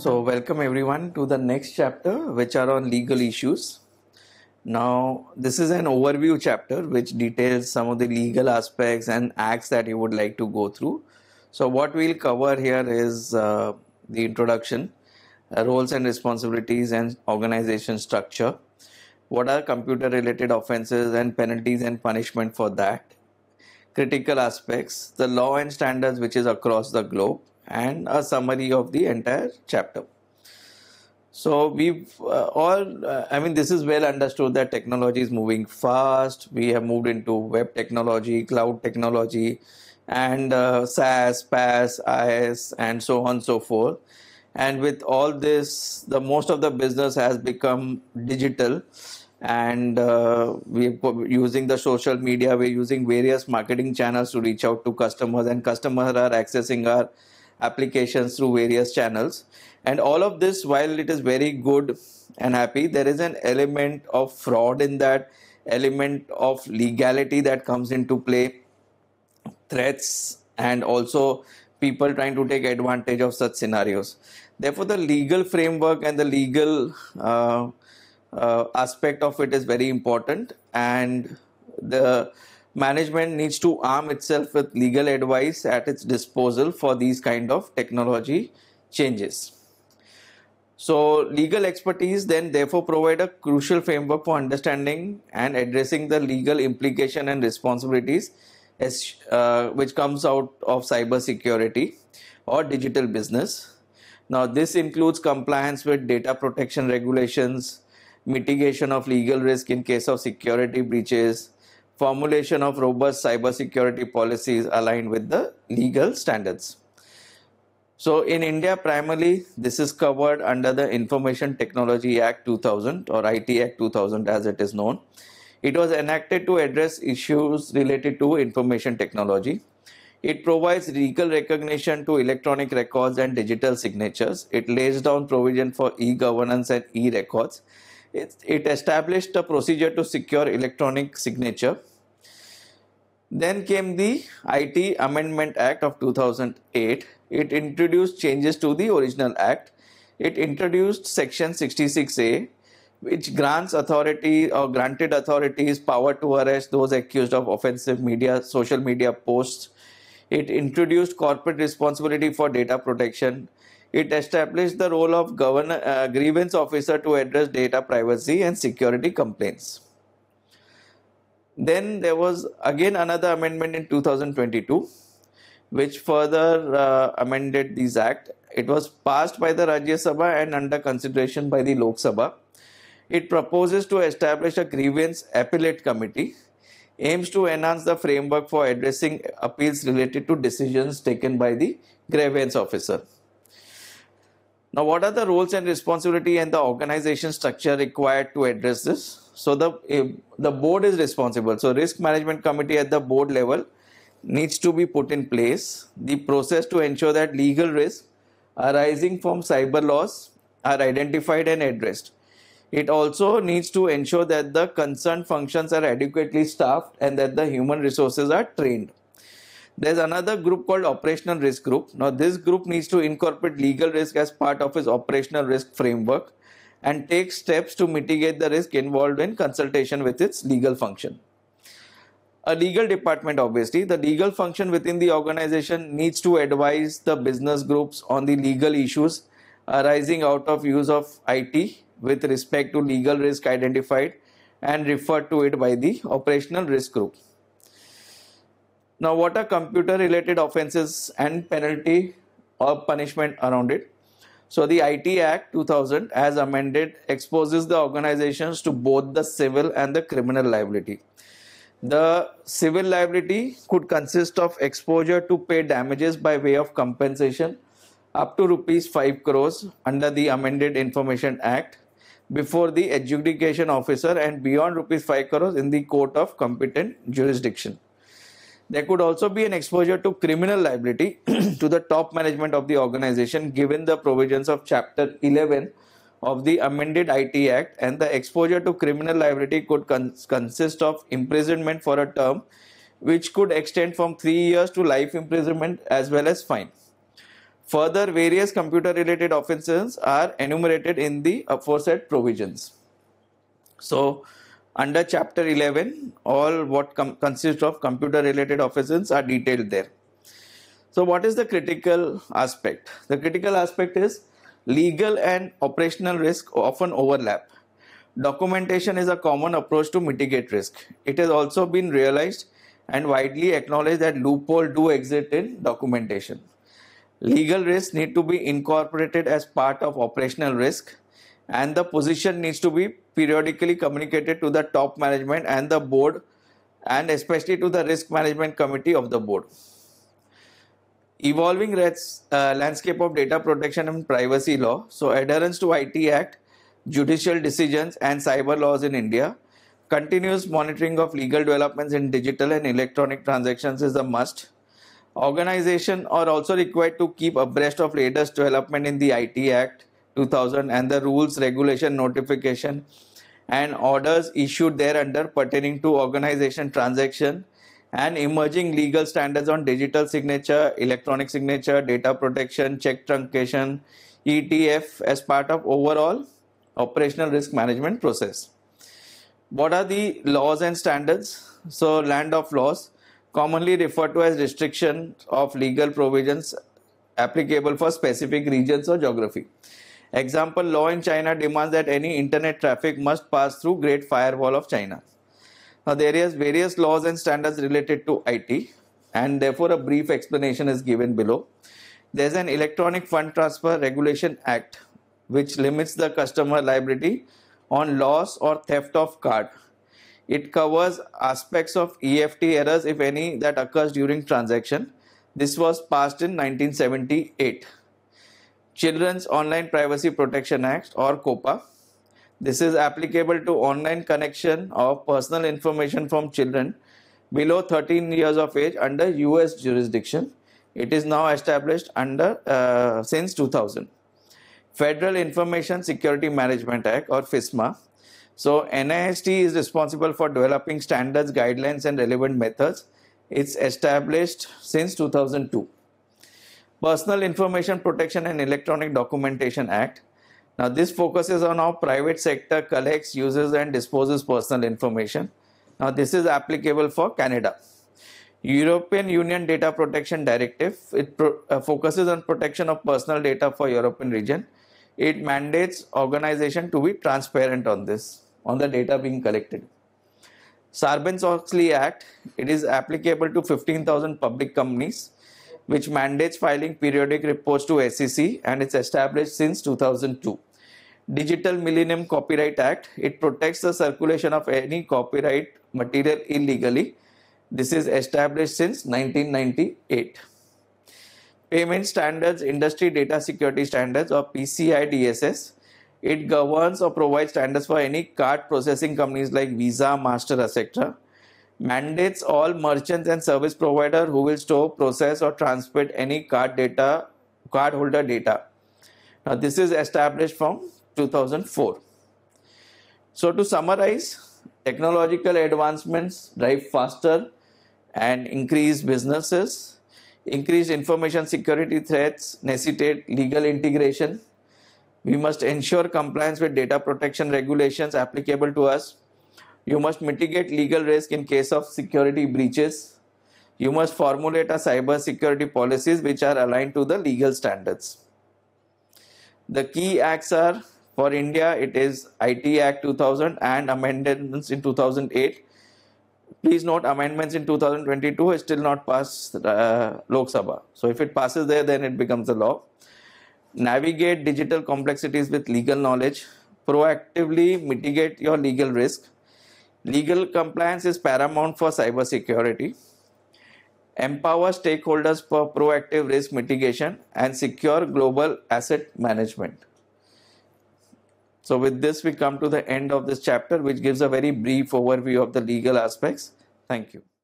So, welcome everyone to the next chapter, which are on legal issues. Now, this is an overview chapter which details some of the legal aspects and acts that you would like to go through. So, what we'll cover here is the introduction, roles and responsibilities, and organization structure. What are computer related offenses and penalties and punishment for that? Critical aspects, the law and standards which is across the globe, and a summary of the entire chapter. So we've this is well understood that technology is moving fast. We have moved into web technology, cloud technology, and SaaS, PaaS, IaaS, and so on and so forth. And with all this, the most of the business has become digital, and we're using the social media. We're using various marketing channels to reach out to customers, and customers are accessing our applications through various channels. And all of this, while it is very good and happy, there is an element of fraud in that, element of legality that comes into play, threats, and also people trying to take advantage of such scenarios. Therefore, the legal framework and the legal aspect of it is very important, and the management needs to arm itself with legal advice at its disposal for these kind of technology changes. So legal expertise then therefore provide a crucial framework for understanding and addressing the legal implication and responsibilities which comes out of cyber security or digital business. Now this includes compliance with data protection regulations, mitigation of legal risk in case of security breaches, formulation of robust cyber security policies aligned with the legal standards. So in India, primarily, this is covered under the Information Technology Act 2000 or IT Act 2000 as it is known. It was enacted to address issues related to information technology. It provides legal recognition to electronic records and digital signatures. It lays down provision for e-governance and e-records. It established a procedure to secure electronic signature. Then came the IT Amendment Act of 2008. It introduced changes to the original act. It introduced Section 66A, which grants authority or granted authorities power to arrest those accused of offensive media, social media posts. It introduced corporate responsibility for data protection. It established the role of grievance officer to address data privacy and security complaints. Then there was again another amendment in 2022, which further amended this act. It was passed by the Rajya Sabha and under consideration by the Lok Sabha. It proposes to establish a grievance appellate committee, aims to enhance the framework for addressing appeals related to decisions taken by the grievance officer. Now, what are the roles and responsibility and the organization structure required to address this? So the board is responsible. So risk management committee at the board level needs to be put in place. The process to ensure that legal risks arising from cyber laws are identified and addressed. It also needs to ensure that the concerned functions are adequately staffed and that the human resources are trained. There's another group called operational risk group. Now this group needs to incorporate legal risk as part of its operational risk framework and take steps to mitigate the risk involved in consultation with its legal function. A legal department, obviously, the legal function within the organization needs to advise the business groups on the legal issues arising out of use of IT with respect to legal risk identified and referred to it by the operational risk group. Now, what are computer related offenses and penalty or punishment around it? So the IT Act 2000 as amended exposes the organizations to both the civil and the criminal liability. The civil liability could consist of exposure to pay damages by way of compensation up to rupees 5 crores under the amended Information Act before the adjudication officer and beyond rupees 5 crores in the court of competent jurisdiction. There could also be an exposure to criminal liability to the top management of the organization given the provisions of Chapter 11 of the amended IT Act, and the exposure to criminal liability could consist of imprisonment for a term which could extend from 3 years to life imprisonment as well as fine. Further, various computer-related offenses are enumerated in the aforesaid provisions. So, under Chapter 11, all what consists of computer-related offenses are detailed there. So, what is the critical aspect? The critical aspect is legal and operational risk often overlap. Documentation is a common approach to mitigate risk. It has also been realized and widely acknowledged that loopholes do exist in documentation. Legal risks need to be incorporated as part of operational risk, and the position needs to be periodically communicated to the top management and the board, and especially to the risk management committee of the board. Evolving landscape of data protection and privacy law. So adherence to IT Act, judicial decisions and cyber laws in India. Continuous monitoring of legal developments in digital and electronic transactions is a must. Organizations are also required to keep abreast of latest development in the IT Act 2000 and the rules, regulation, notification and orders issued thereunder pertaining to organization transaction and emerging legal standards on digital signature, electronic signature, data protection, check truncation, ETF as part of overall operational risk management process. What are the laws and standards? So, land of laws, commonly referred to as restriction of legal provisions applicable for specific regions or geography. Example, law in China demands that any internet traffic must pass through Great Firewall of China. Now, there is various laws and standards related to IT, and therefore a brief explanation is given below. There is an Electronic Fund Transfer Regulation Act which limits the customer liability on loss or theft of card. It covers aspects of EFT errors, if any, that occurs during transaction. This was passed in 1978. Children's Online Privacy Protection Act or COPPA. This is applicable to online connection of personal information from children below 13 years of age under US jurisdiction. It is now established since 2000. Federal Information Security Management Act or FISMA. So NIST is responsible for developing standards, guidelines and relevant methods. It's established since 2002. Personal Information Protection and Electronic Documentation Act. Now this focuses on how private sector collects, uses and disposes personal information. Now this is applicable for Canada. European Union Data Protection Directive. It focuses on protection of personal data for European region. It mandates organization to be transparent on this, on the data being collected. Sarbanes-Oxley Act, it is applicable to 15,000 public companies, which mandates filing periodic reports to SEC, and it's established since 2002. Digital Millennium Copyright Act, it protects the circulation of any copyright material illegally. This is established since 1998. Payment Standards Industry Data Security Standards or PCI DSS. It governs or provides standards for any card processing companies like Visa, Master, etc. Mandates all merchants and service providers who will store, process or transmit any cardholder data. Now this is established from 2004. So to summarize, technological advancements drive faster and increased businesses. Increased information security threats necessitate legal integration. We must ensure compliance with data protection regulations applicable to us. You must mitigate legal risk in case of security breaches. You must formulate a cyber security policies which are aligned to the legal standards. The key acts are, for India, it is IT Act 2000 and amendments in 2008. Please note, amendments in 2022 is still not passed Lok Sabha. So if it passes there, then it becomes a law. Navigate digital complexities with legal knowledge. Proactively mitigate your legal risk. Legal compliance is paramount for cyber security. Empower stakeholders for proactive risk mitigation and secure global asset management. So with this, we come to the end of this chapter, which gives a very brief overview of the legal aspects. Thank you.